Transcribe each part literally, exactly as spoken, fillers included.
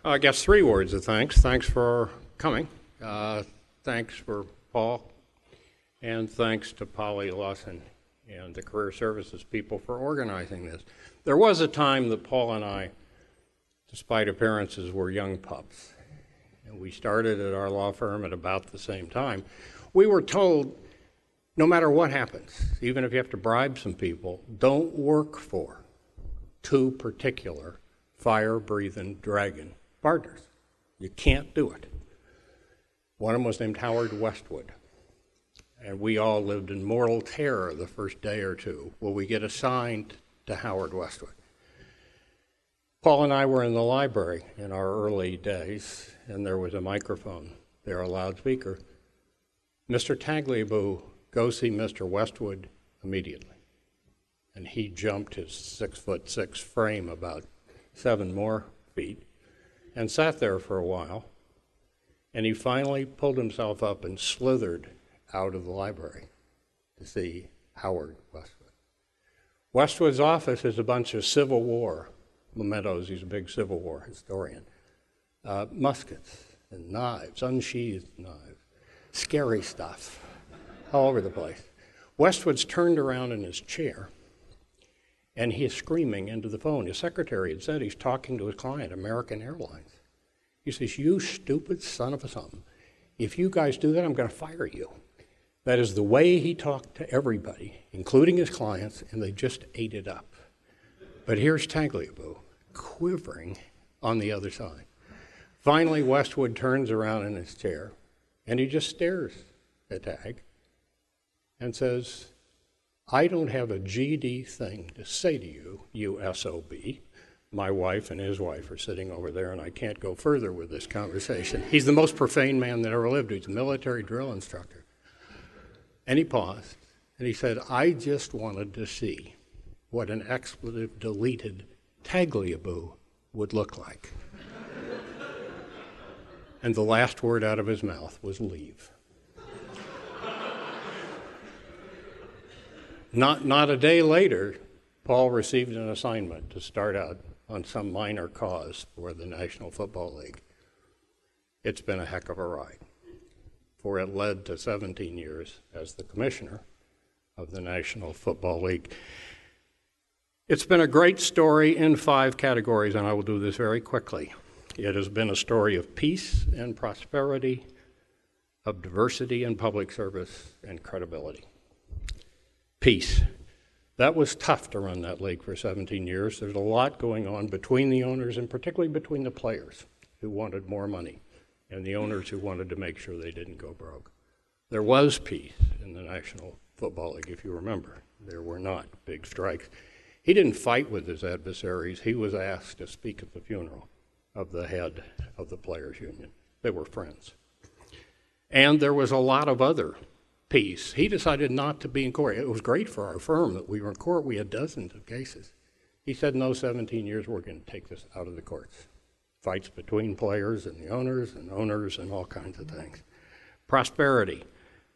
I guess three words of thanks. Thanks for coming. Uh, thanks for Paul. And thanks to Polly Lawson and the Career Services people for organizing this. There was a time that Paul and I, despite appearances, were young pups. And we started at our law firm at about the same time. We were told, no matter what happens, even if you have to bribe some people, don't work for two particular fire-breathing dragon partners. You can't do it. One of them was named Howard Westwood. And we all lived in mortal terror the first day or two. Will we get assigned to Howard Westwood? Paul and I were in the library in our early days, and there was a microphone there, a loudspeaker. Mister Tagliabue, go see Mister Westwood immediately. And he jumped his six foot six frame about seven more feet and sat there for a while. And he finally pulled himself up and slithered out of the library to see Howard Westwood. Westwood's office is a bunch of Civil War mementos. He's a big Civil War historian. Uh, muskets and knives, unsheathed knives, scary stuff all over the place. Westwood's turned around in his chair, and he's screaming into the phone. His secretary had said he's talking to his client, American Airlines. He says, "You stupid son of a something. If you guys do that, I'm going to fire you." That is the way he talked to everybody, including his clients, and they just ate it up. But here's Tagliabue, quivering on the other side. Finally, Westwood turns around in his chair, and he just stares at Tag and says, "I don't have a G D thing to say to you, you S O B. My wife and his wife are sitting over there, and I can't go further with this conversation." He's the most profane man that ever lived. He's a military drill instructor. And he paused, and he said, "I just wanted to see what an expletive-deleted Tagliabue would look like." And the last word out of his mouth was leave. Not, not a day later, Paul received an assignment to start out on some minor cause for the National Football League. It's been a heck of a ride, for it led to seventeen years as the commissioner of the National Football League. It's been a great story in five categories, and I will do this very quickly. It has been a story of peace and prosperity, of diversity and public service, and credibility. Peace. That was tough to run that league for seventeen years. There's a lot going on between the owners and particularly between the players who wanted more money and the owners who wanted to make sure they didn't go broke. There was peace in the National Football League, if you remember. There were not big strikes. He didn't fight with his adversaries. He was asked to speak at the funeral of the head of the players' union. They were friends. And there was a lot of other peace. He decided not to be in court. It was great for our firm that we were in court. We had dozens of cases. He said, "No, seventeen years, we're going to take this out of the courts." Fights between players and the owners and owners and all kinds of things. Prosperity.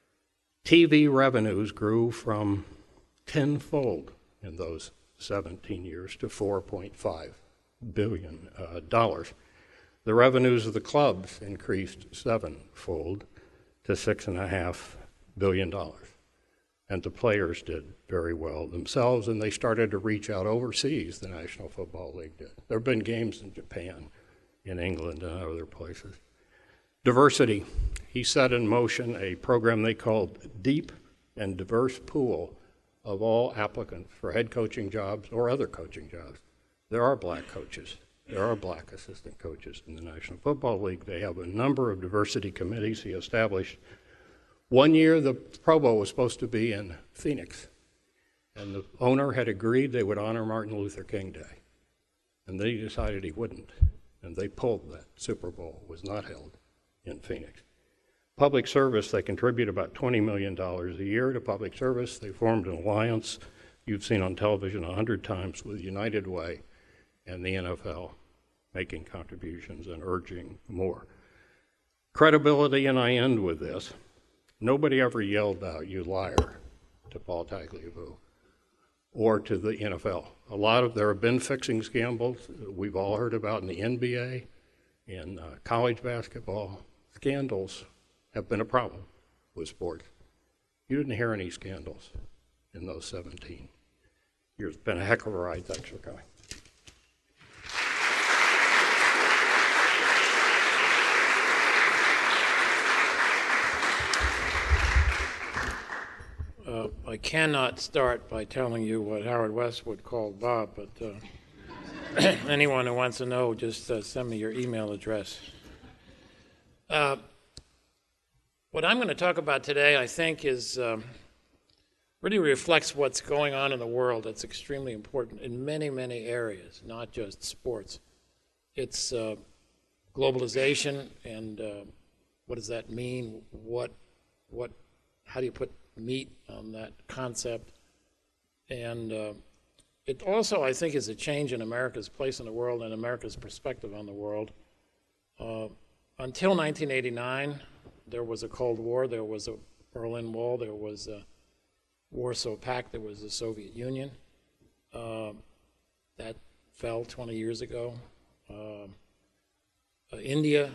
T V revenues grew from tenfold in those seventeen years to four point five billion dollars. Uh, the revenues of the clubs increased sevenfold to six and a half billion dollars. And the players did very well themselves, and they started to reach out overseas, the National Football League did. There have been games in Japan, in England, and other places. Diversity. He set in motion a program they called Deep and Diverse Pool of all applicants for head coaching jobs or other coaching jobs. There are black coaches. There are black assistant coaches in the National Football League. They have a number of diversity committees he established. One year, the Pro Bowl was supposed to be in Phoenix, and the owner had agreed they would honor Martin Luther King Day, and they decided he wouldn't, and they pulled that. Super Bowl was not held in Phoenix. Public service, they contribute about twenty million dollars a year to public service. They formed an alliance you've seen on television a hundred times with United Way and the N F L making contributions and urging more. Credibility, and I end with this. Nobody ever yelled out, "You liar," to Paul Tagliabue or to the N F L. A lot of, there have been fixing scandals we've all heard about in the N B A, in uh, college basketball, scandals have been a problem with sports. You didn't hear any scandals in those seventeen years. It's been a heck of a ride. Thanks for coming. Uh, I cannot start by telling you what Howard Westwood called Bob, but uh, anyone who wants to know, just uh, send me your email address. Uh, what I'm going to talk about today, I think, is um, really reflects what's going on in the world. That's extremely important in many, many areas, not just sports. It's uh, globalization, and uh, what does that mean? What, what, how do you put meat on that concept? And uh, it also, I think, is a change in America's place in the world and America's perspective on the world. Uh, until nineteen eighty-nine, there was a Cold War, there was a Berlin Wall, there was a Warsaw Pact, there was the Soviet Union. Uh, that fell twenty years ago. Uh, uh, India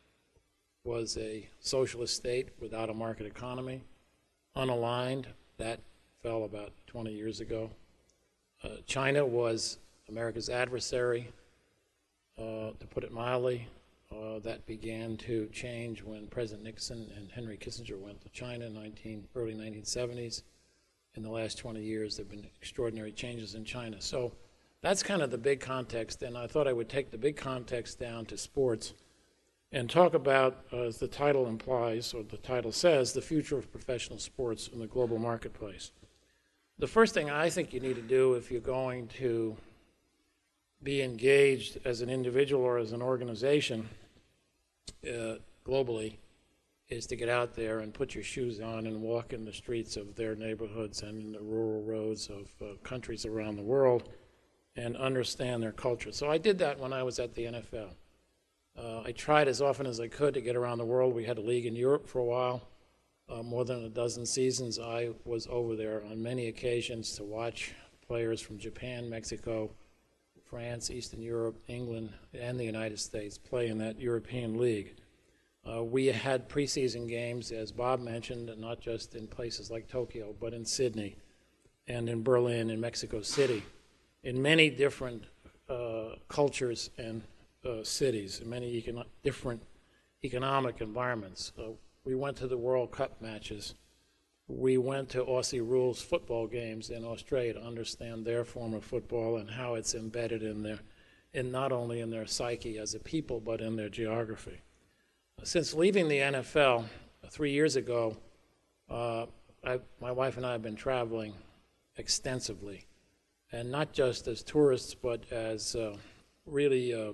was a socialist state without a market economy, unaligned. That fell about twenty years ago. Uh, China was America's adversary, uh, to put it mildly. Uh, that began to change when President Nixon and Henry Kissinger went to China in nineteen, early nineteen seventies. In the last twenty years, there have been extraordinary changes in China. So that's kind of the big context, and I thought I would take the big context down to sports and talk about, uh, as the title implies, or the title says, the future of professional sports in the global marketplace. The first thing I think you need to do if you're going to be engaged as an individual or as an organization uh, globally is to get out there and put your shoes on and walk in the streets of their neighborhoods and in the rural roads of uh, countries around the world and understand their culture. So I did that when I was at the N F L. Uh, I tried as often as I could to get around the world. We had a league in Europe for a while, uh, more than a dozen seasons. I was over there on many occasions to watch players from Japan, Mexico, France, Eastern Europe, England, and the United States play in that European league. Uh, we had preseason games, as Bob mentioned, not just in places like Tokyo, but in Sydney and in Berlin and Mexico City, in many different uh, cultures and uh, cities, in many econo- different economic environments. Uh, we went to the World Cup matches. We went to Aussie Rules football games in Australia to understand their form of football and how it's embedded in their, in not only in their psyche as a people, but in their geography. Since leaving the N F L uh, three years ago, uh, I, my wife and I have been traveling extensively, and not just as tourists, but as uh, really uh,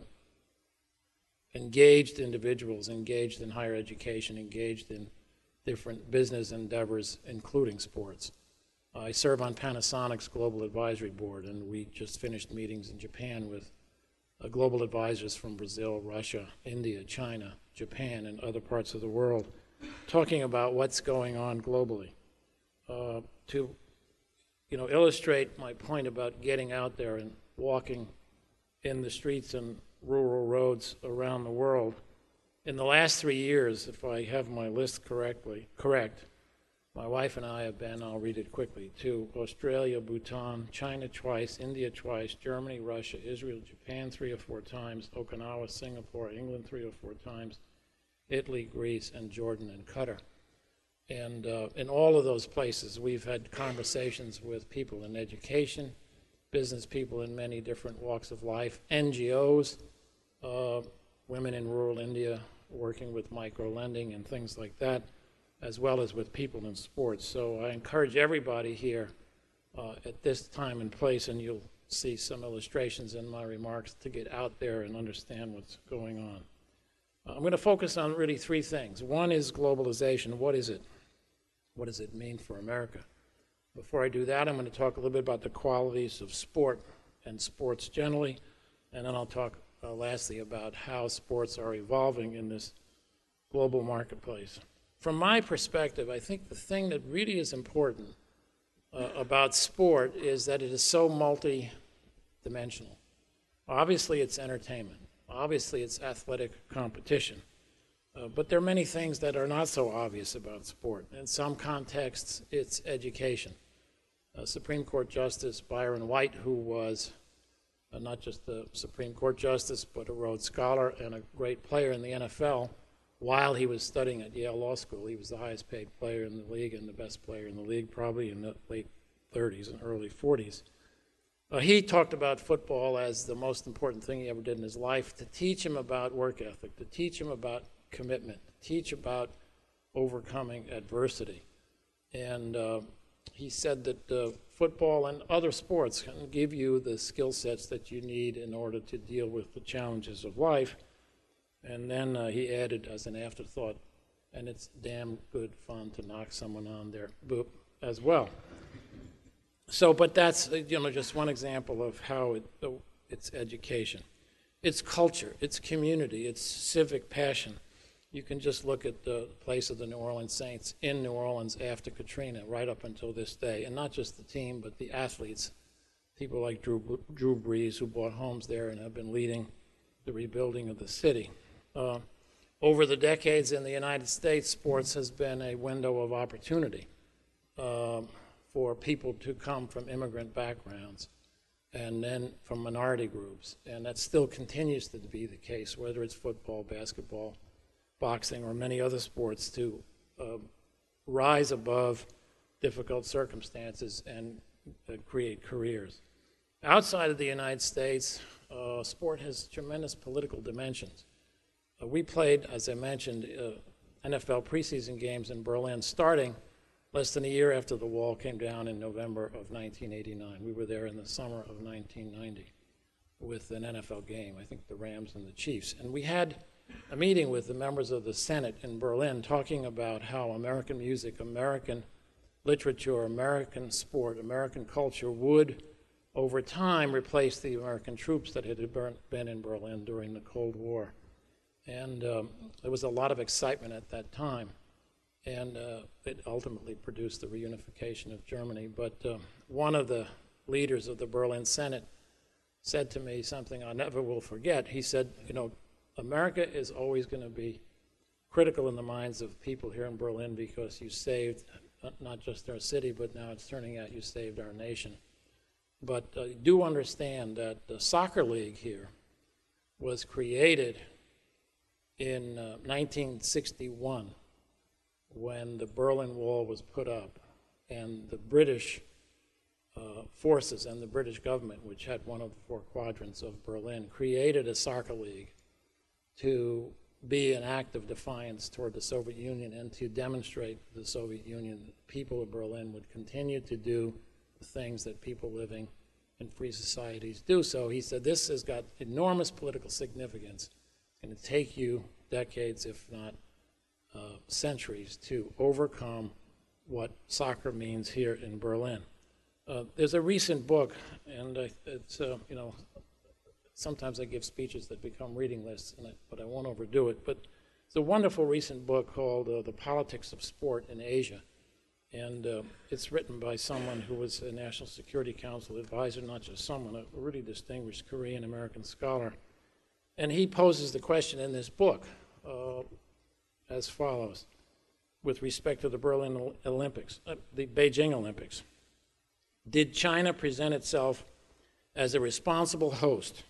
engaged individuals, engaged in higher education, engaged in different business endeavors, including sports. I serve on Panasonic's Global Advisory Board, and we just finished meetings in Japan with uh, global advisors from Brazil, Russia, India, China, Japan, and other parts of the world, talking about what's going on globally. Uh, to you know, illustrate my point about getting out there and walking in the streets and rural roads around the world, in the last three years, if I have my list correctly, correct, my wife and I have been, I'll read it quickly, to Australia, Bhutan, China twice, India twice, Germany, Russia, Israel, Japan three or four times, Okinawa, Singapore, England three or four times, Italy, Greece, and Jordan and Qatar. And uh, in all of those places, we've had conversations with people in education, business people in many different walks of life, N G Os, uh, women in rural India working with micro-lending and things like that, as well as with people in sports. So I encourage everybody here uh, at this time and place, and you'll see some illustrations in my remarks, to get out there and understand what's going on. Uh, I'm going to focus on really three things. One is globalization. What is it? What does it mean for America? Before I do that, I'm going to talk a little bit about the qualities of sport and sports generally, and then I'll talk uh, lastly about how sports are evolving in this global marketplace. From my perspective, I think the thing that really is important uh, about sport is that it is so multi-dimensional. Obviously, it's entertainment. obviously it's athletic competition. Uh, but there are many things that are not so obvious about sport. In some contexts, it's education. Uh, Supreme Court Justice Byron White, who was uh, not just the Supreme Court Justice, but a Rhodes Scholar and a great player in the N F L, while he was studying at Yale Law School, he was the highest paid player in the league and the best player in the league, probably in the late thirties and early forties. Uh, he talked about football as the most important thing he ever did in his life, to teach him about work ethic, to teach him about commitment, to teach about overcoming adversity. And uh, he said that uh, football and other sports can give you the skill sets that you need in order to deal with the challenges of life. And then uh, he added as an afterthought, and it's damn good fun to knock someone on their boop as well. So, but that's, you know, just one example of how it, it's education. It's culture, it's community, it's civic passion. You can just look at the place of the New Orleans Saints in New Orleans after Katrina, right up until this day, and not just the team, but the athletes, people like Drew, Drew Brees, who bought homes there and have been leading the rebuilding of the city. Uh, over the decades in the United States, sports has been a window of opportunity uh, for people to come from immigrant backgrounds and then from minority groups, and that still continues to be the case, whether it's football, basketball, boxing, or many other sports, to uh, rise above difficult circumstances and uh, create careers. Outside of the United States, uh, sport has tremendous political dimensions. Uh, we played, as I mentioned, uh, N F L preseason games in Berlin starting less than a year after the wall came down in November of nineteen eighty-nine. We were there in the summer of nineteen ninety with an N F L game, I think the Rams and the Chiefs. And we had a meeting with the members of the Senate in Berlin talking about how American music, American literature, American sport, American culture would, over time, replace the American troops that had been in Berlin during the Cold War. And um, there was a lot of excitement at that time. And uh, it ultimately produced the reunification of Germany. But uh, one of the leaders of the Berlin Senate said to me something I never will forget. He said, you know, America is always going to be critical in the minds of people here in Berlin because you saved not just our city, but now it's turning out you saved our nation. But uh, do understand that the soccer league here was created in uh, nineteen sixty-one when the Berlin Wall was put up, and the British uh, forces and the British government, which had one of the four quadrants of Berlin, created a soccer league to be an act of defiance toward the Soviet Union and to demonstrate to the Soviet Union that the people of Berlin would continue to do the things that people living in free societies do. So he said, this has got enormous political significance. It's going to take you decades, if not uh, centuries, to overcome what soccer means here in Berlin. Uh, there's a recent book, and I, it's, uh, you know, sometimes I give speeches that become reading lists, and I, but I won't overdo it. But it's a wonderful recent book called uh, The Politics of Sport in Asia. And uh, it's written by someone who was a National Security Council advisor, not just someone, a really distinguished Korean-American scholar. And he poses the question in this book uh, as follows, with respect to the Berlin Olympics, uh, the Beijing Olympics. Did China present itself as a responsible host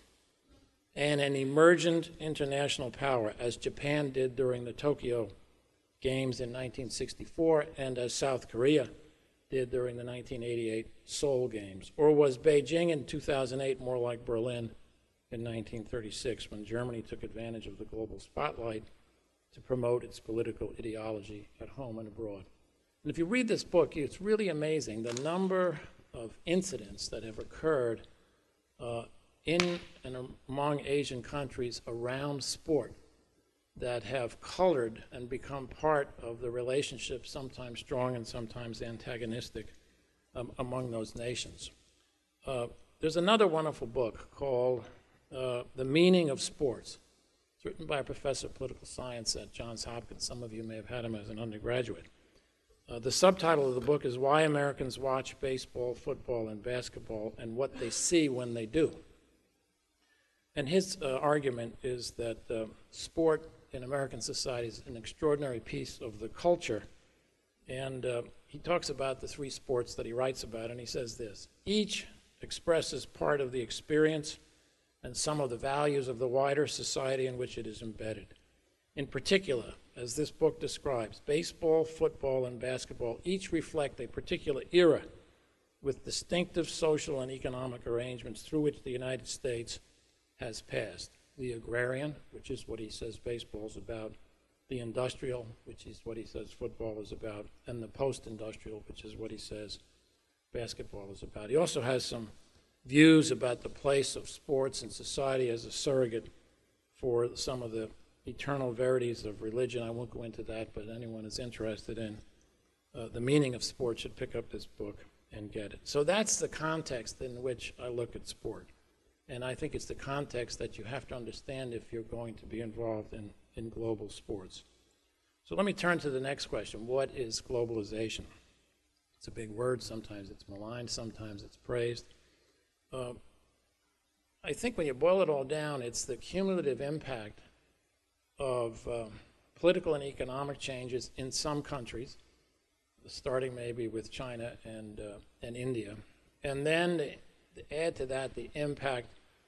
and an emergent international power, as Japan did during the Tokyo Games in nineteen sixty-four and as South Korea did during the nineteen eighty-eight Seoul Games? Or was Beijing in two thousand eight more like Berlin in nineteen thirty-six, when Germany took advantage of the global spotlight to promote its political ideology at home and abroad? And if you read this book, it's really amazing the number of incidents that have occurred uh, in and among Asian countries around sport that have colored and become part of the relationship, sometimes strong and sometimes antagonistic, um, among those nations. Uh, there's another wonderful book called uh, The Meaning of Sports. It's written by a professor of political science at Johns Hopkins. Some of you may have had him as an undergraduate. Uh, the subtitle of the book is Why Americans Watch Baseball, Football, and Basketball, and What They See When They Do. And his uh, argument is that uh, sport in American society is an extraordinary piece of the culture. And uh, he talks about the three sports that he writes about, and he says this: each expresses part of the experience and some of the values of the wider society in which it is embedded. In particular, as this book describes, baseball, football, and basketball each reflect a particular era with distinctive social and economic arrangements through which the United States has passed. The agrarian, which is what he says baseball is about, the industrial, which is what he says football is about, and the post-industrial, which is what he says basketball is about. He also has some views about the place of sports in society as a surrogate for some of the eternal verities of religion. I won't go into that, but anyone is interested in uh, the meaning of sport should pick up this book and get it. So that's the context in which I look at sport. And I think it's the context that you have to understand if you're going to be involved in, in global sports. So let me turn to the next question. What is globalization? It's a big word. Sometimes it's maligned, sometimes it's praised. Uh, I think when you boil it all down, it's the cumulative impact of uh, political and economic changes in some countries, starting maybe with China and, uh, and India, and then to add to that the impact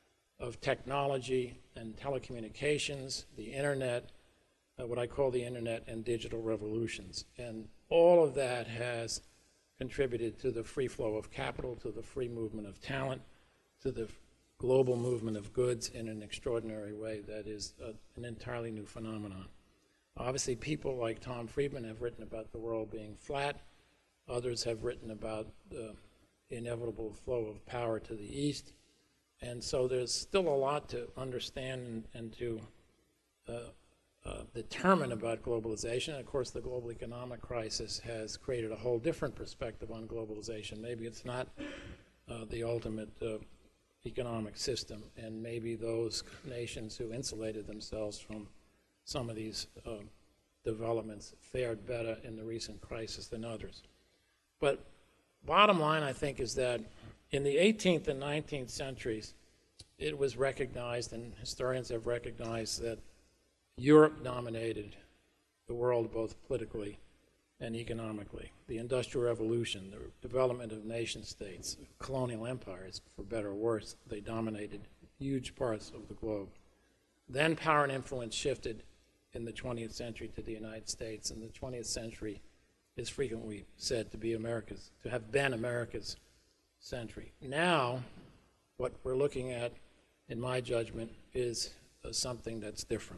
of technology and telecommunications, the internet, uh, what I call the internet and digital revolutions. And all of that has contributed to the free flow of capital, to the free movement of talent, to the global movement of goods in an extraordinary way that is uh, an entirely new phenomenon. Obviously, people like Tom Friedman have written about the world being flat. Others have written about the inevitable flow of power to the east. And so there's still a lot to understand and, and to uh, uh, determine about globalization. And of course, the global economic crisis has created a whole different perspective on globalization. Maybe it's not uh, the ultimate uh, economic system, and maybe those nations who insulated themselves from some of these uh, developments fared better in the recent crisis than others. But bottom line, I think, is that in the eighteenth and nineteenth centuries, it was recognized, and historians have recognized, that Europe dominated the world both politically and economically. The Industrial Revolution, the development of nation states, colonial empires, for better or worse, they dominated huge parts of the globe. Then power and influence shifted in the twentieth century to the United States, and the twentieth century is frequently said to be America's, to have been America's century. Now, what we're looking at, in my judgment, is uh, something that's different.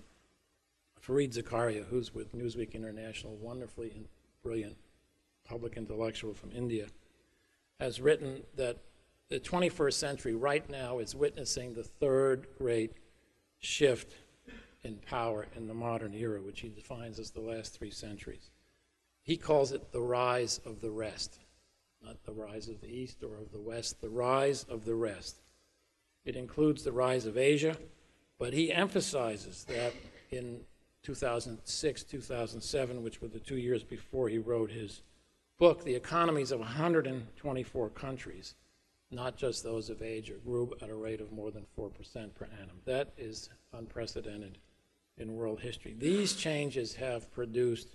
Fareed Zakaria, who's with Newsweek International, wonderfully and brilliant public intellectual from India, has written that the twenty-first century right now is witnessing the third great shift in power in the modern era, which he defines as the last three centuries. He calls it the rise of the rest, not the rise of the East or of the West, the rise of the rest. It includes the rise of Asia, but he emphasizes that in two thousand six, two thousand seven, which were the two years before he wrote his book, the economies of one hundred twenty-four countries, not just those of Asia, grew at a rate of more than four percent per annum. That is unprecedented in world history. These changes have produced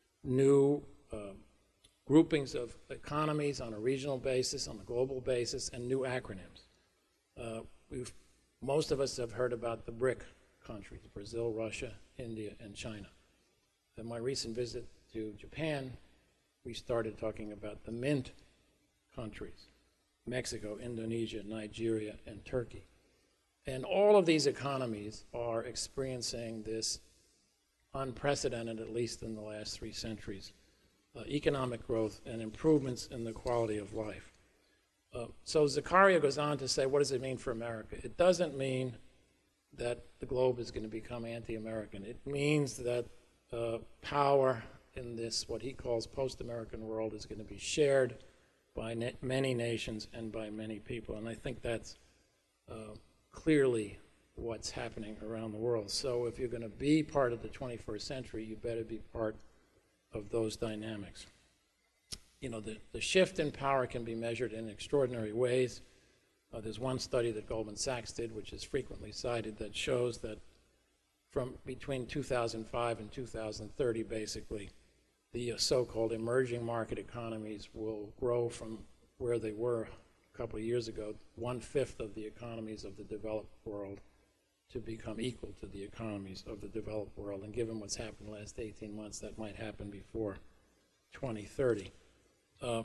new uh, groupings of economies on a regional basis, on a global basis, and new acronyms. Uh, we've, most of us have heard about the BRIC countries, Brazil, Russia, India, and China. In my recent visit to Japan, we started talking about the MINT countries, Mexico, Indonesia, Nigeria, and Turkey. And all of these economies are experiencing this unprecedented, at least in the last three centuries, uh, economic growth and improvements in the quality of life. Uh, so Zakaria goes on to say, what does it mean for America? It doesn't mean that the globe is going to become anti-American. It means that uh, power in this, what he calls post-American world, is going to be shared by na- many nations and by many people. And I think that's uh, clearly what's happening around the world. So if you're going to be part of the twenty-first century, you better be part of those dynamics. You know, the, the shift in power can be measured in extraordinary ways. Uh, there's one study that Goldman Sachs did, which is frequently cited, that shows that from between two thousand five and two thousand thirty, basically, the uh, so-called emerging market economies will grow from where they were a couple of years ago, one-fifth of the economies of the developed world, to become equal to the economies of the developed world. And given what's happened in the last eighteen months, that might happen before twenty thirty. Uh,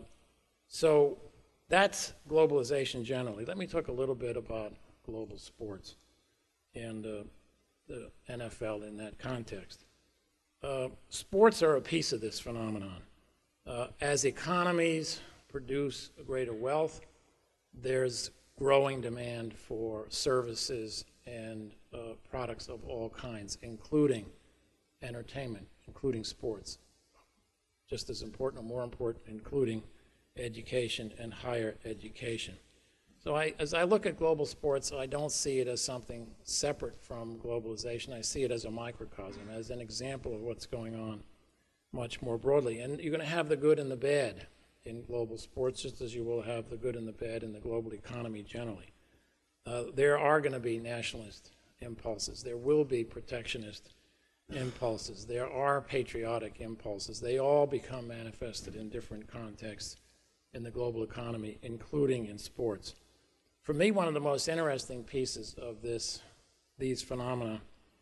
so that's globalization generally. Let me talk a little bit about global sports and uh, the N F L in that context. Uh, sports are a piece of this phenomenon. Uh, as economies produce greater wealth, there's growing demand for services and uh, products of all kinds, including entertainment, including sports. Just as important or more important, including education and higher education. So I, as I look at global sports, I don't see it as something separate from globalization. I see it as a microcosm, as an example of what's going on much more broadly. And you're going to have the good and the bad in global sports, just as you will have the good and the bad in the global economy generally. Uh, there are going to be nationalist impulses. There will be protectionist impulses. There are patriotic impulses. They all become manifested in different contexts in the global economy, including in sports. For me, one of the most interesting pieces of this, these phenomena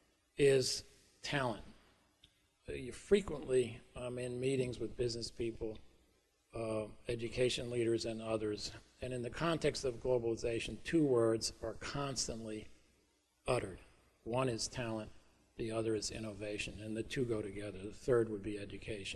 is talent. Uh, you frequently, I'm in meetings with business people, uh, education leaders, and others, and in the context of globalization, two words are constantly uttered. One is talent, the other is innovation, and the two go together. The third would be education.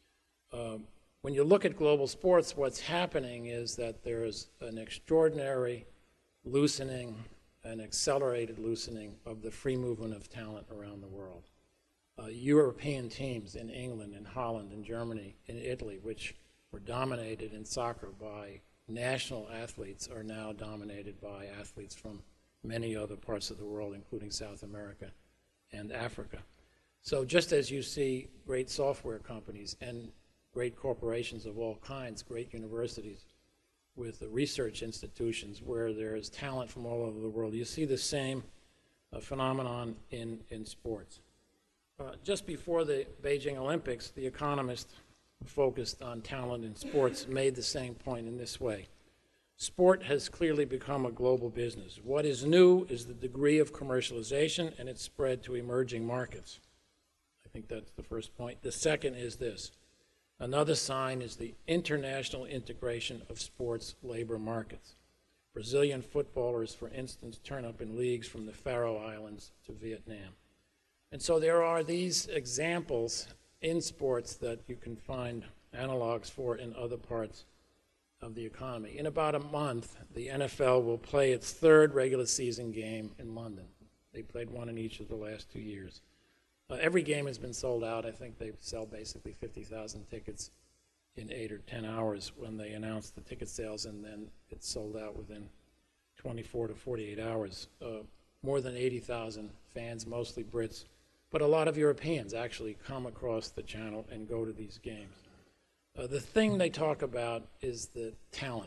Um, when you look at global sports, what's happening is that there is an extraordinary loosening, an accelerated loosening of the free movement of talent around the world. Uh, European teams in England, in Holland, in Germany, in Italy, which were dominated in soccer by national athletes, are now dominated by athletes from many other parts of the world, including South America and Africa. So just as you see great software companies and great corporations of all kinds, great universities with the research institutions where there is talent from all over the world, you see the same uh, phenomenon in, in sports. Uh, just before the Beijing Olympics, The Economist, focused on talent in sports, made the same point in this way. Sport has clearly become a global business. What is new is the degree of commercialization and its spread to emerging markets. I think that's the first point. The second is this. Another sign is the international integration of sports labor markets. Brazilian footballers, for instance, turn up in leagues from the Faroe Islands to Vietnam. And so there are these examples in sports that you can find analogs for in other parts of the economy. In about a month, the N F L will play its third regular season game in London. They played one in each of the last two years. Uh, every game has been sold out. I think they sell basically fifty thousand tickets in eight or ten hours when they announce the ticket sales, and then it's sold out within twenty-four to forty-eight hours. Uh, more than eighty thousand fans, mostly Brits, but a lot of Europeans actually come across the channel and go to these games. Uh, the thing they talk about is the talent,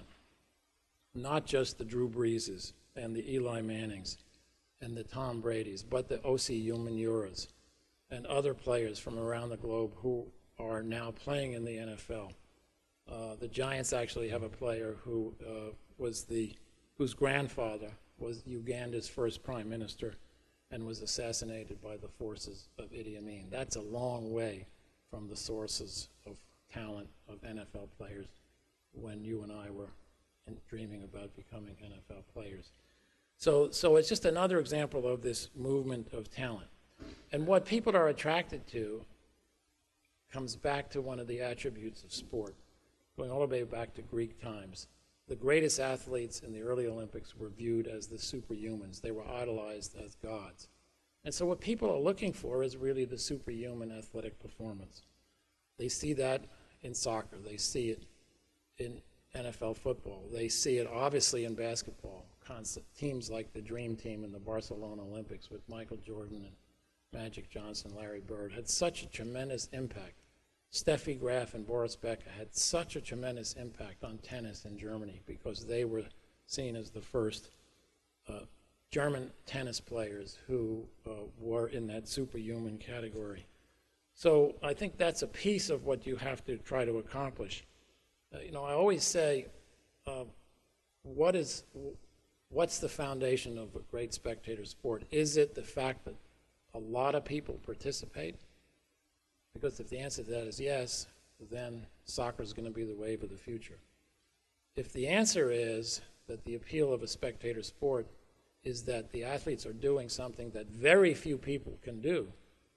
not just the Drew Breeses and the Eli Mannings and the Tom Bradys, but the Osi Umenyuras and other players from around the globe who are now playing in the N F L. Uh, the Giants actually have a player who uh, was the, whose grandfather was Uganda's first prime minister and was assassinated by the forces of Idi Amin. That's a long way from the sources of talent of N F L players when you and I were dreaming about becoming N F L players. So, so it's just another example of this movement of talent. And what people are attracted to comes back to one of the attributes of sport, going all the way back to Greek times. The greatest athletes in the early Olympics were viewed as the superhumans. They were idolized as gods. And so what people are looking for is really the superhuman athletic performance. They see that in soccer. They see it in N F L football. They see it obviously in basketball. Constant teams like the Dream Team in the Barcelona Olympics with Michael Jordan and Magic Johnson, Larry Bird, had such a tremendous impact. Steffi Graf and Boris Becker had such a tremendous impact on tennis in Germany because they were seen as the first uh, German tennis players who uh, were in that superhuman category. So I think that's a piece of what you have to try to accomplish. Uh, you know, I always say, uh, what is, what's the foundation of a great spectator sport? Is it the fact that a lot of people participate? Because if the answer to that is yes, then soccer is going to be the wave of the future. If the answer is that the appeal of a spectator sport is that the athletes are doing something that very few people can do,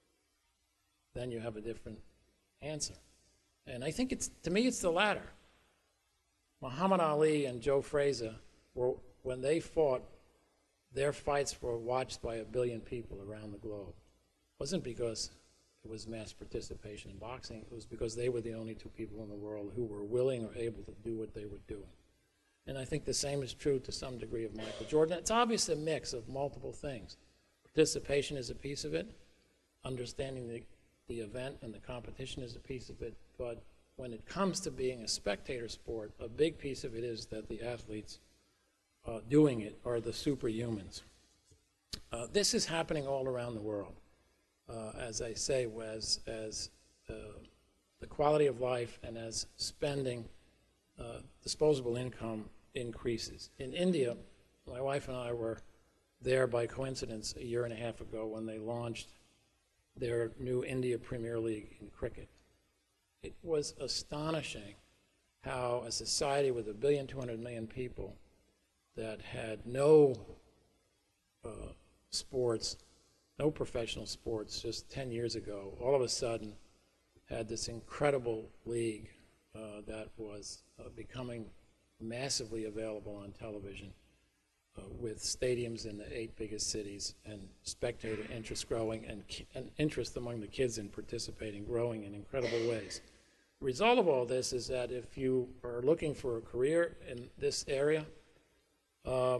then you have a different answer. And I think it's, to me, it's the latter. Muhammad Ali and Joe Frazier, were, when they fought, their fights were watched by a billion people around the globe. It wasn't because it was mass participation in boxing. It was because they were the only two people in the world who were willing or able to do what they were doing. And I think the same is true to some degree of Michael Jordan. It's obviously a mix of multiple things. Participation is a piece of it. Understanding the, the event and the competition is a piece of it. But when it comes to being a spectator sport, a big piece of it is that the athletes uh, doing it are the superhumans. Uh, this is happening all around the world. Uh, as I say, as, as uh, the quality of life and as spending, uh, disposable income increases. In India, my wife and I were there by coincidence a year and a half ago when they launched their new India Premier League in cricket. It was astonishing how a society with a billion, two hundred million people that had no uh, sports, no professional sports just ten years ago, all of a sudden had this incredible league uh, that was uh, becoming massively available on television uh, with stadiums in the eight biggest cities and spectator interest growing and, and interest among the kids in participating growing in incredible ways. The result of all this is that if you are looking for a career in this area, uh,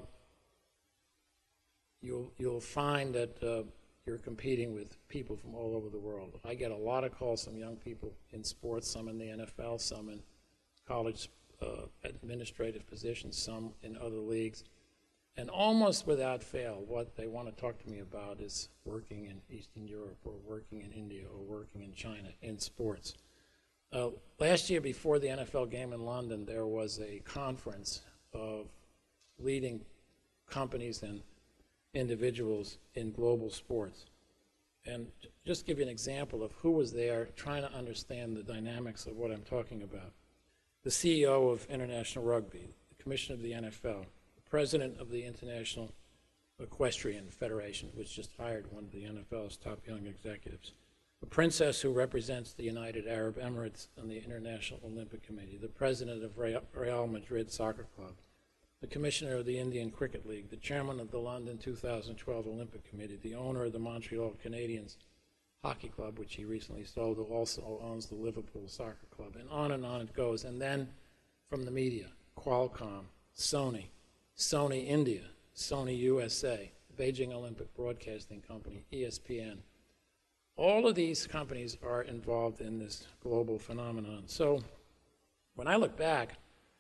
you'll, you'll find that uh, you're competing with people from all over the world. I get a lot of calls from young people in sports, some in the N F L, some in college uh, administrative positions, some in other leagues. And almost without fail, what they want to talk to me about is working in Eastern Europe or working in India or working in China in sports. Uh, last year, before the N F L game in London, there was a conference of leading companies and individuals in global sports. And just give you an example of who was there trying to understand the dynamics of what I'm talking about. The C E O of International Rugby, the Commissioner of the N F L, the President of the International Equestrian Federation, which just hired one of the N F L's top young executives, the princess who represents the United Arab Emirates on the International Olympic Committee, the President of Real Madrid Soccer Club, the Commissioner of the Indian Cricket League, the Chairman of the London two thousand twelve Olympic Committee, the owner of the Montreal Canadiens Hockey Club, which he recently sold, who also owns the Liverpool Soccer Club, and on and on it goes. And then from the media, Qualcomm, Sony, Sony India, Sony U S A, Beijing Olympic Broadcasting Company, E S P N. All of these companies are involved in this global phenomenon. So when I look back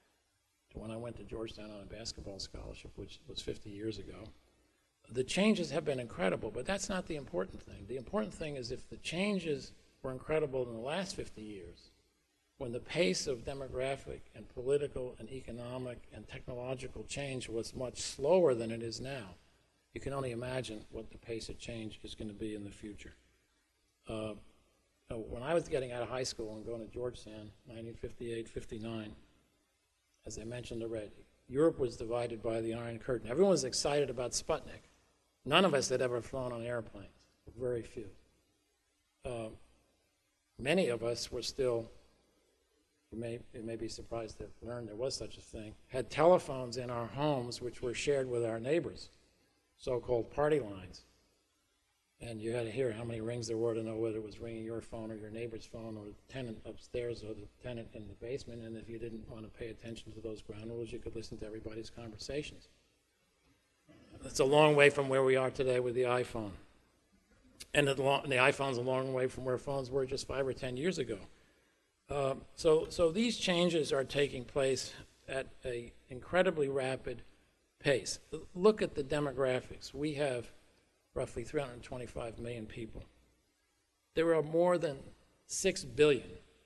to when I went to Georgetown on a basketball scholarship, which was fifty years ago, the changes have been incredible, but that's not the important thing. The important thing is if the changes were incredible in the last fifty years, when the pace of demographic and political and economic and technological change was much slower than it is now, you can only imagine what the pace of change is going to be in the future. Uh, when I was getting out of high school and going to Georgetown, nineteen fifty-eight, fifty-nine, as I mentioned already, Europe was divided by the Iron Curtain. Everyone was excited about Sputnik. None of us had ever flown on airplanes, very few. Uh, many of us were still, you may, you may be surprised to learn there was such a thing, had telephones in our homes which were shared with our neighbors, so-called party lines. And you had to hear how many rings there were to know whether it was ringing your phone or your neighbor's phone or the tenant upstairs or the tenant in the basement. And if you didn't want to pay attention to those ground rules, you could listen to everybody's conversations. That's a long way from where we are today with the iPhone. And the, long, the iPhone's a long way from where phones were just five or ten years ago. Uh, so, so these changes are taking place at an incredibly rapid pace. Look at the demographics. We have roughly three hundred twenty-five million people. There are more than six billion.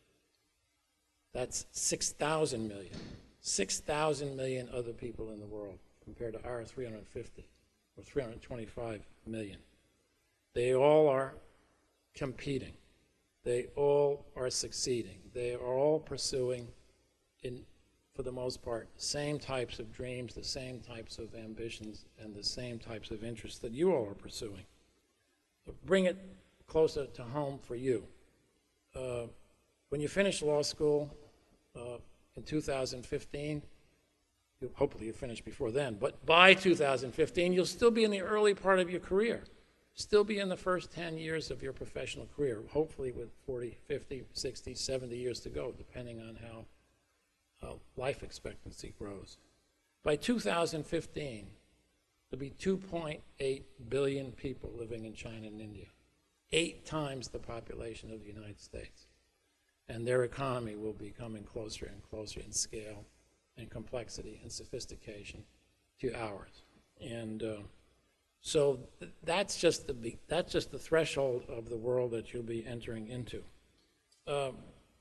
That's six thousand million. six thousand million other people in the world compared to our three hundred fifty or three hundred twenty-five million. They all are competing. They all are succeeding. They are all pursuing, in, for the most part, the same types of dreams, the same types of ambitions, and the same types of interests that you all are pursuing. So bring it closer to home for you. Uh, when you finish law school uh, in two thousand fifteen, you, hopefully you finish before then, but by two thousand fifteen, you'll still be in the early part of your career. Still be in the first ten years of your professional career, hopefully with forty, fifty, sixty, seventy years to go, depending on how uh, life expectancy grows. By two thousand fifteen, there'll be two point eight billion people living in China and India, eight times the population of the United States. And their economy will be coming closer and closer in scale and complexity and sophistication to ours. And uh, so th that's just the be that's just the threshold of the world that you'll be entering into. Um,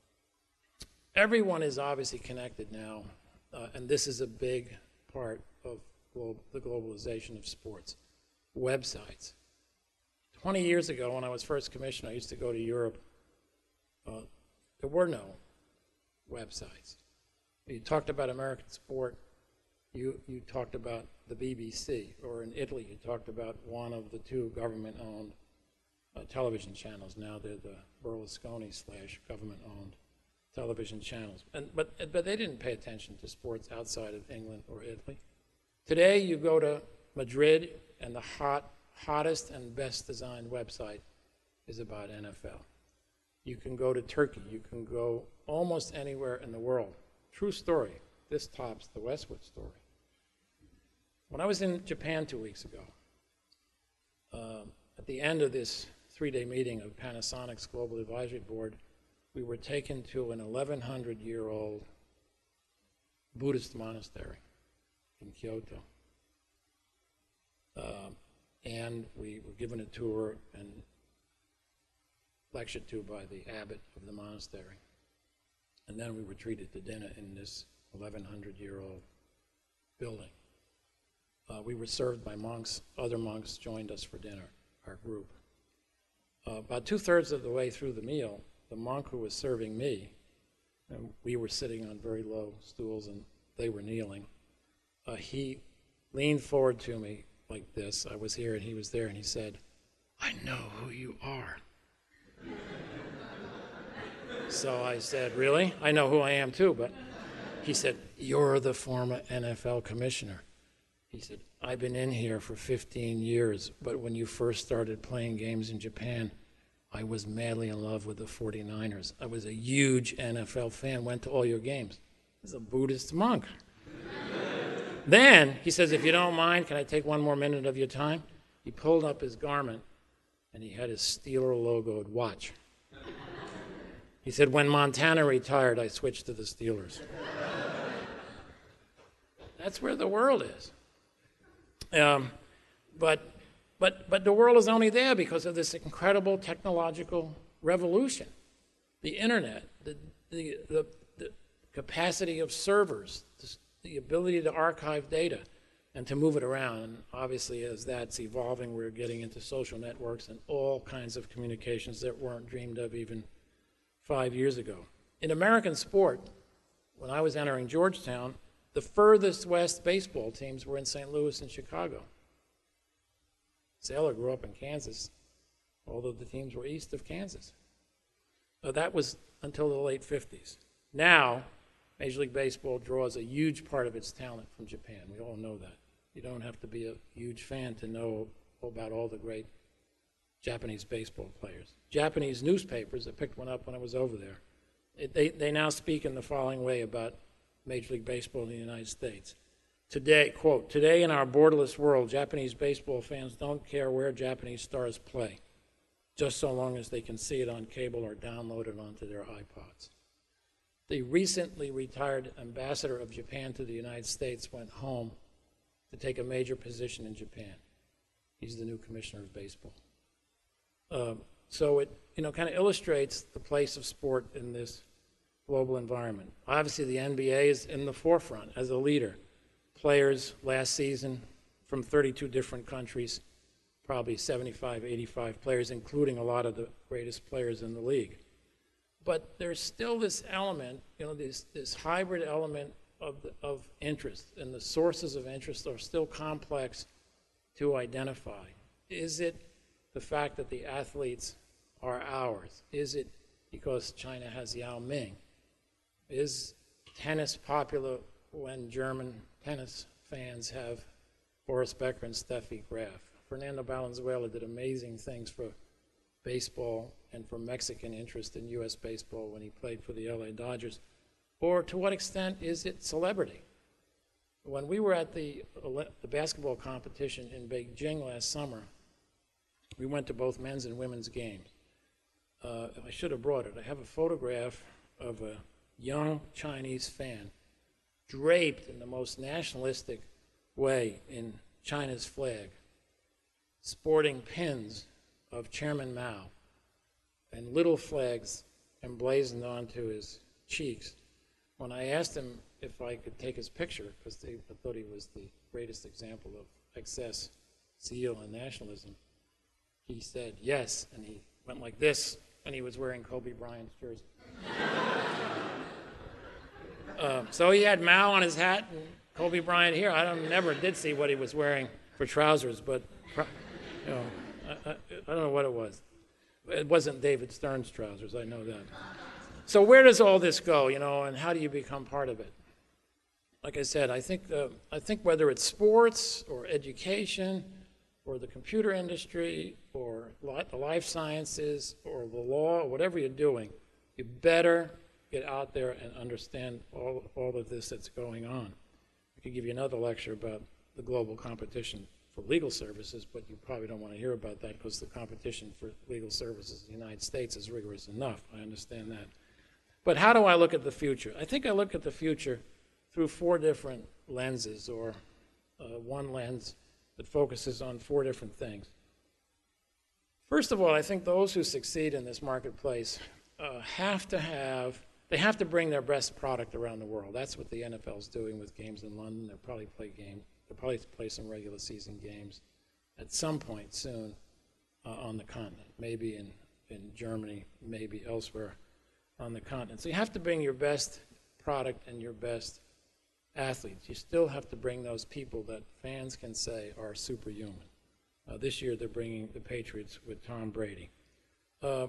everyone is obviously connected now, uh, and this is a big part of glo the globalization of sports. Websites. Twenty years ago, when I was first commissioner, I used to go to Europe. Uh, there were no websites. You talked about American sport. You, you talked about the B B C, or in Italy, you talked about one of the two government-owned uh, television channels. Now they're the Berlusconi slash government-owned television channels. And, but, but they didn't pay attention to sports outside of England or Italy. Today, you go to Madrid, and the hot, hottest and best designed website is about N F L. You can go to Turkey. You can go almost anywhere in the world. True story. This tops the Westwood story. When I was in Japan two weeks ago, uh, at the end of this three-day meeting of Panasonic's Global Advisory Board, we were taken to an eleven hundred year old Buddhist monastery in Kyoto. Uh, and we were given a tour and lectured to by the abbot of the monastery. And then we were treated to dinner in this eleven hundred year old building. Uh, we were served by monks. Other monks joined us for dinner, our group. Uh, about two-thirds of the way through the meal, the monk who was serving me, and we were sitting on very low stools and they were kneeling, uh, he leaned forward to me like this. I was here and he was there, and he said, "I know who you are." So I said, "Really? I know who I am too." But he said, "You're the former N F L commissioner." He said, "I've been in here for fifteen years, but when you first started playing games in Japan, I was madly in love with the forty-niners. I was a huge N F L fan, went to all your games." He's a Buddhist monk. Then he says, "If you don't mind, can I take one more minute of your time?" He pulled up his garment, and he had his Steeler logoed watch. He said, "When Montana retired, I switched to the Steelers." That's where the world is. Um, but, but, but the world is only there because of this incredible technological revolution. The internet, the, the, the, the capacity of servers, the, the ability to archive data and to move it around. And obviously, as that's evolving, we're getting into social networks and all kinds of communications that weren't dreamed of even five years ago. In American sport, when I was entering Georgetown, the furthest west baseball teams were in Saint Louis and Chicago. Saylor grew up in Kansas, although the teams were east of Kansas. So that was until the late fifties. Now, Major League Baseball draws a huge part of its talent from Japan. We all know that. You don't have to be a huge fan to know about all the great Japanese baseball players. Japanese newspapers, I picked one up when I was over there, it, they, they now speak in the following way about Major League Baseball in the United States. Today, quote, "Today in our borderless world, Japanese baseball fans don't care where Japanese stars play, just so long as they can see it on cable or download it onto their iPods." The recently retired ambassador of Japan to the United States went home to take a major position in Japan. He's the new commissioner of baseball. Um, so it you know kind of illustrates the place of sport in this global environment. Obviously, the N B A is in the forefront as a leader. Players last season from thirty-two different countries, probably seventy-five, eighty-five players, including a lot of the greatest players in the league. But there's still this element, you know, this, this hybrid element of, the, of interest, and the sources of interest are still complex to identify. Is it the fact that the athletes are ours? Is it because China has Yao Ming? Is tennis popular when German tennis fans have Boris Becker and Steffi Graf? Fernando Valenzuela did amazing things for baseball and for Mexican interest in U S baseball when he played for the L A Dodgers. Or to what extent is it celebrity? When we were at the, the basketball competition in Beijing last summer, we went to both men's and women's games. Uh, I should have brought it. I have a photograph of a young Chinese fan draped in the most nationalistic way in China's flag, sporting pins of Chairman Mao and little flags emblazoned onto his cheeks. When I asked him if I could take his picture, because I thought he was the greatest example of excess zeal and nationalism, he said yes, and he went like this, and he was wearing Kobe Bryant's jersey. uh, so he had Mao on his hat and Kobe Bryant here. I don't, never did see what he was wearing for trousers, but you know, I, I, I don't know what it was. It wasn't David Stern's trousers, I know that. So where does all this go, you know, and how do you become part of it? Like I said, I think, uh, I think whether it's sports or education or the computer industry or the life sciences or the law, or whatever you're doing, you better get out there and understand all, all of this that's going on. I could give you another lecture about the global competition for legal services, but you probably don't want to hear about that because the competition for legal services in the United States is rigorous enough. I understand that. But how do I look at the future? I think I look at the future through four different lenses, or uh, one lens that focuses on four different things. First of all, I think those who succeed in this marketplace uh, have to have, they have to bring their best product around the world. That's what the N F L is doing with games in London. They'll probably play games. They'll probably play some regular season games at some point soon uh, on the continent, maybe in, in Germany, maybe elsewhere on the continent. So you have to bring your best product and your best athletes. You still have to bring those people that fans can say are superhuman. Uh, this year they're bringing the Patriots with Tom Brady. Uh,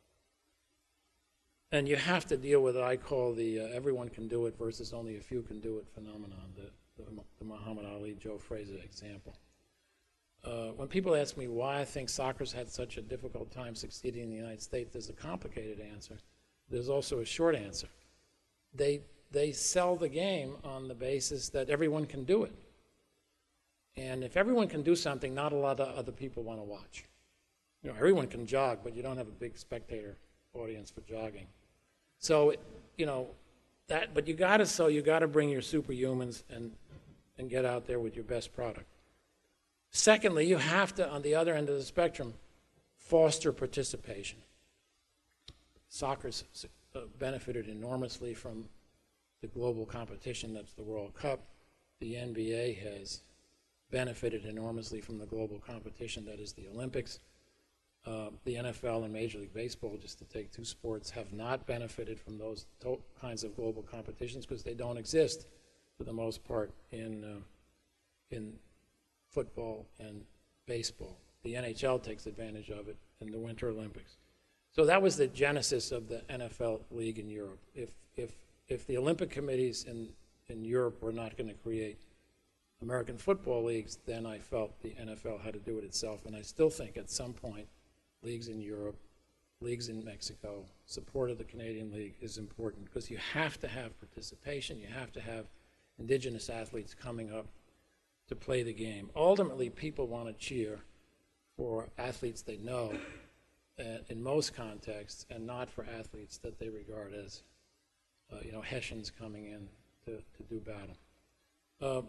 and you have to deal with what I call the uh, everyone can do it versus only a few can do it phenomenon, the, the, the Muhammad Ali, Joe Frazier example. Uh, when people ask me why I think soccer's had such a difficult time succeeding in the United States, there's a complicated answer. There's also a short answer. They, they sell the game on the basis that everyone can do it. And if everyone can do something, not a lot of other people want to watch. You know, everyone can jog, but you don't have a big spectator audience for jogging. So, you know, that, but you got to, so you got to bring your superhumans and, and get out there with your best product. Secondly, you have to, on the other end of the spectrum, foster participation. Soccer's uh, benefited enormously from the global competition that's the World Cup. The N B A has benefited enormously from the global competition that is the Olympics. Uh, the N F L and Major League Baseball, just to take two sports, have not benefited from those to- kinds of global competitions because they don't exist for the most part in, uh, in football and baseball. The N H L takes advantage of it in the Winter Olympics. So that was the genesis of the N F L league in Europe. If, if, if the Olympic committees in, in Europe were not going to create American football leagues, then I felt the N F L had to do it itself. And I still think at some point, leagues in Europe, leagues in Mexico, support of the Canadian League is important because you have to have participation. You have to have indigenous athletes coming up to play the game. Ultimately, people want to cheer for athletes they know uh, in most contexts, and not for athletes that they regard as, uh, you know, Hessians coming in to, to do battle. Uh,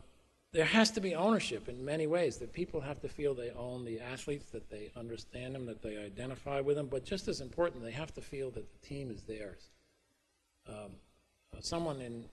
there has to be ownership in many ways, that people have to feel they own the athletes, that they understand them, that they identify with them, but just as important, they have to feel that the team is theirs. Um, uh, someone in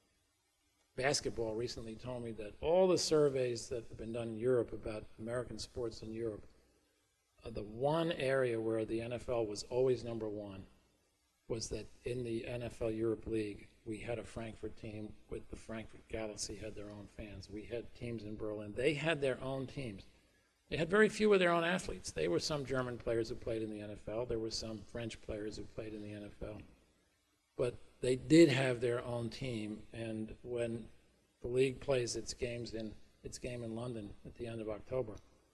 basketball recently told me that all the surveys that have been done in Europe about American sports in Europe, uh, the one area where the N F L was always number one was that in the N F L Europe League, we had a Frankfurt team with the Frankfurt Galaxy had their own fans. We had teams in Berlin. They had their own teams. They had very few of their own athletes. There were some German players who played in the N F L. There were some French players who played in the N F L. But they did have their own team, and when the league plays its games in its game in London at the end of October,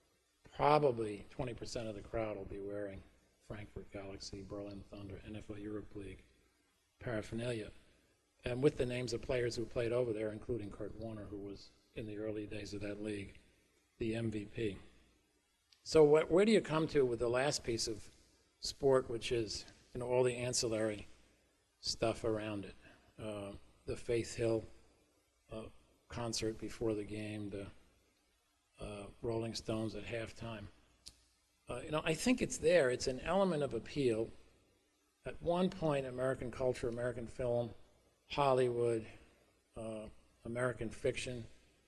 probably twenty percent of the crowd will be wearing Frankfurt Galaxy, Berlin Thunder, N F L Europe League paraphernalia, and with the names of players who played over there, including Kurt Warner, who was in the early days of that league, the M V P. So what, where do you come to with the last piece of sport, which is, you know, all the ancillary stuff around it? Uh, the Faith Hill uh, concert before the game, the uh, Rolling Stones at halftime. Uh, you know, I think it's there. It's an element of appeal. At one point, American culture, American film, Hollywood, uh, American fiction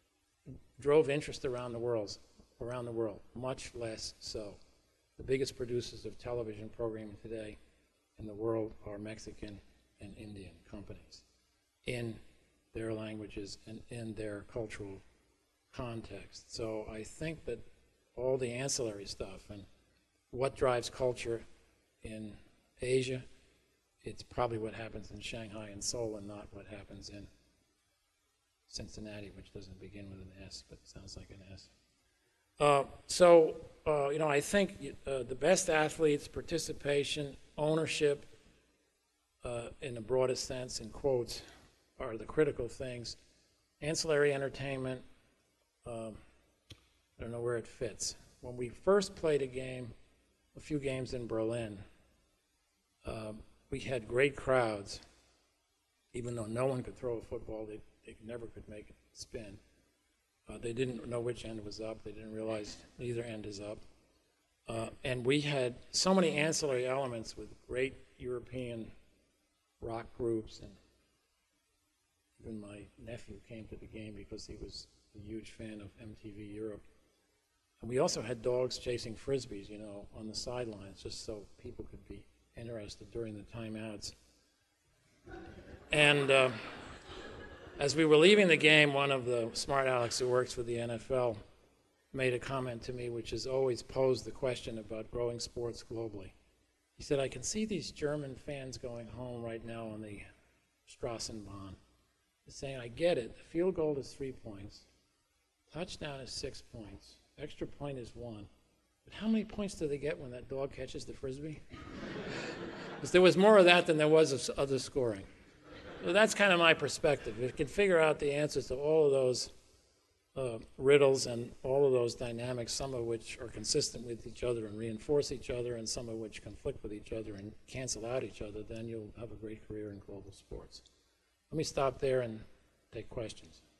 drove interest around the world, around the world, much less so. The biggest producers of television programming today in the world are Mexican and Indian companies in their languages and in their cultural context. So I think that all the ancillary stuff and what drives culture in Asia, it's probably what happens in Shanghai and Seoul and not what happens in Cincinnati, which doesn't begin with an S, but sounds like an S. Uh, so, uh, you know, I think uh, the best athletes, participation, ownership, uh, in the broadest sense, in quotes, are the critical things. Ancillary entertainment, um, I don't know where it fits. When we first played a game, a few games in Berlin, um, we had great crowds, even though no one could throw a football, they, they never could make it spin. Uh, they didn't know which end was up. They didn't realize neither end is up. Uh, and we had so many ancillary elements with great European rock groups, and even my nephew came to the game because he was a huge fan of M T V Europe. And we also had dogs chasing frisbees, you know, on the sidelines, just so people could be interested during the timeouts. And uh, as we were leaving the game, one of the smart Alex who works for the N F L made a comment to me which has always posed the question about growing sports globally. He said, I can see these German fans going home right now on the Straßenbahn. He's saying, I get it. The field goal is three points. Touchdown is six points. Extra point is one. But how many points do they get when that dog catches the frisbee? Because there was more of that than there was of other scoring. So that's kind of my perspective. If you can figure out the answers to all of those uh, riddles and all of those dynamics, some of which are consistent with each other and reinforce each other, and some of which conflict with each other and cancel out each other, then you'll have a great career in global sports. Let me stop there and take questions.